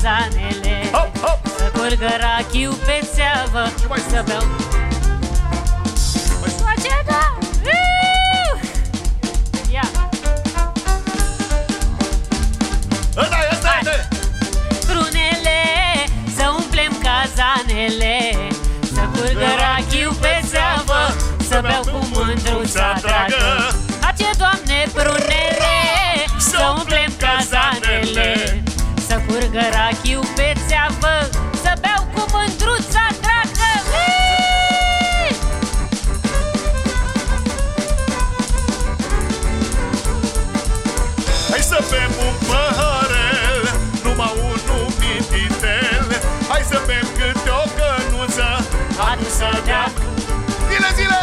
cazanele, să curgă rachiu pe țeavă, să beau. Face, da! Ia! Prunele, să umplem cazanele, să curgă rachiu pe țeavă, să beau cu mândruța dragă. Face, Doamne, prunele, să umplem cazanele, să curgă rachiu pe țeavă, să beau cu mândruța dragă. Hai să bem un păhărel, numai unul mititel. Hai să bem câte o cănuță adusă de-a zile, zile!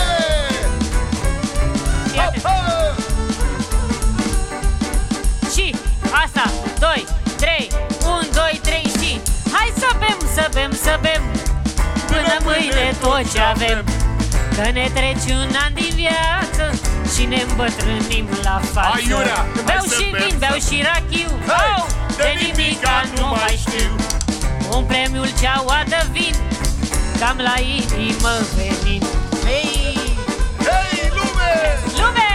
Și asta, 2, 3, 1, 2, 3 și hai să bem, să bem, să bem până mâine tot ce avem. Că ne trece un an din viață și ne îmbătrânim la față. Beau și vin, beau și rachiu, de nimica nu mai știu. Un premiul ceaua de vin, cam la inimă venind. Hei! Hei, lume! Lume!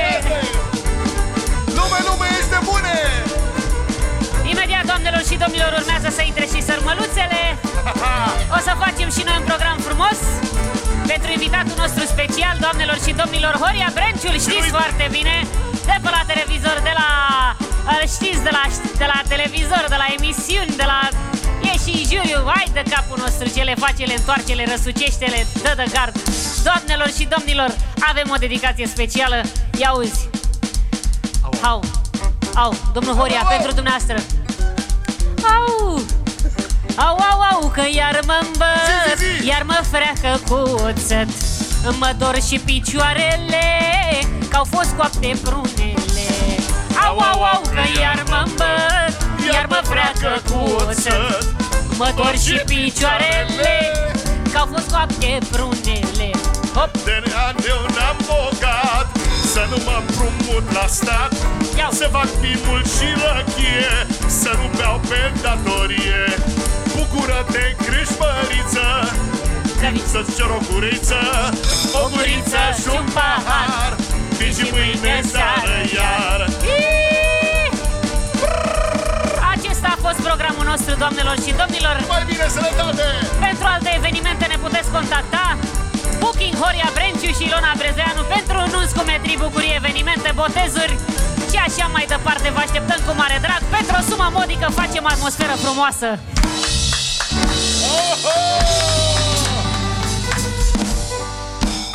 Lume, lume, este bune! Imediat, doamnelor și domnilor, urmează să intre și sărmăluțele. O să facem și noi un program frumos pentru invitatul nostru special, doamnelor și domnilor, Horia Brenciul, știți foarte bine, de pe la televizor, de la... știți, de la televizor, de la emisiuni, de la... E și juriu, hai de capul nostru, ce le face, le întoarce, le răsucește, le dă de gard. Doamnelor și domnilor, avem o dedicație specială, ia auzi. Au, domnul Horia, pentru dumneavoastră. Au, că iar mă îmbăt, iar mă freacă cu oțet. Mă dor și picioarele, că-au fost coapte prunele. Au, că iar mă îmbăt, iar mă freacă cu oțet. Mă dor și picioarele, că-au fost coapte prunele. Hop! De ani eu n-am bogat, să nu mă împrumut la stat. Să fac filmul și răchie, să nu beau pe datorie. Bucură-te, crâșpăriță, să-ți cer o guriță, o guriță și un pahar, vin și mâine seară iar. Acesta a fost programul nostru, doamnelor și domnilor. Mai bine sănătate! Pentru alte evenimente ne puteți contacta. Booking Horia Brenciu și Ilona Brezeanu. Pentru nunți cu metri, bucurii, evenimente, botezuri și așa mai departe. Vă așteptăm cu mare drag. Pentru o sumă modică facem atmosferă frumoasă. Oh, oh!